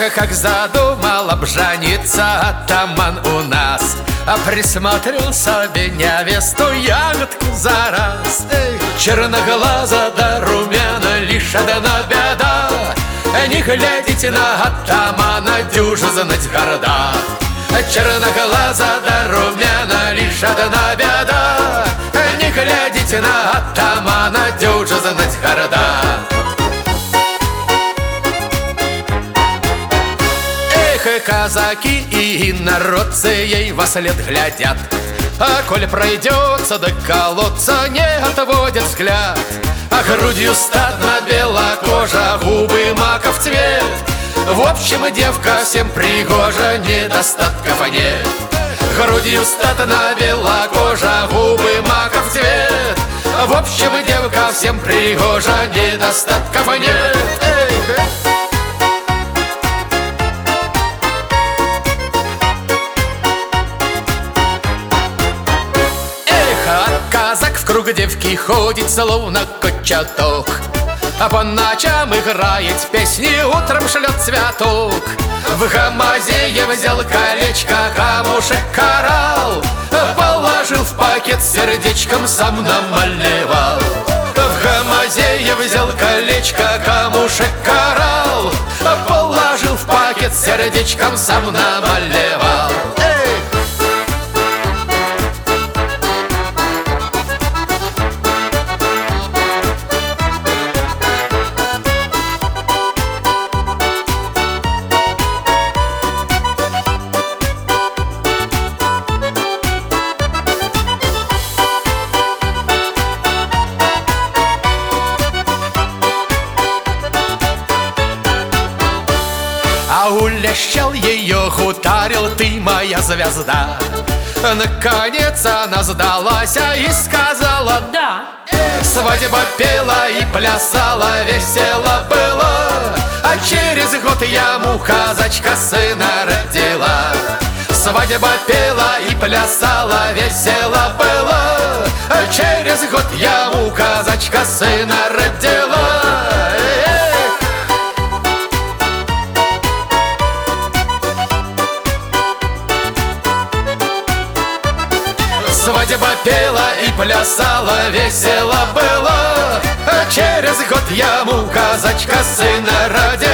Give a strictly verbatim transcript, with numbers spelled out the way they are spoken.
Эх, как задумал обжениться атаман у нас, а присмотрел себе невесту, ягодку за раз. Эх, черноглаза да румяна, лишь одна беда: не глядите на атамана, дюжа знать горда. Черноглаза да румяна, лишь одна беда: не глядите на атамана, дюжа знать горда. Эх, казаки и народцы ей во след глядят, а коль пройдется до колодца, не отводят взгляд. А грудью статна бела кожа, губы маков цвет. В общем, девка всем пригожа, недостатков нет. Грудью статна бела кожа, губы маков цвет. В общем, девка всем пригожа, недостатков нет. Эй! Казак в круг девки ходит, словно котчаток, а по ночам играет песни, утром шлет цветок. В гамазе я взял колечко, камушек коралл, положил в пакет, сердечком сам намалевал. В гамазе я взял колечко, камушек коралл, положил в пакет, сердечком сам намалевал. А улещал ее, хутарил: ты моя звезда. Наконец она сдалась и сказала да. Свадьба пела и плясала, весело было, а через год яму казачка сына родила. Свадьба пела и плясала, весело было, а через год яму казачка сына родила. Свадьба пела и плясала, весело было, а через год яму казачка сына родила.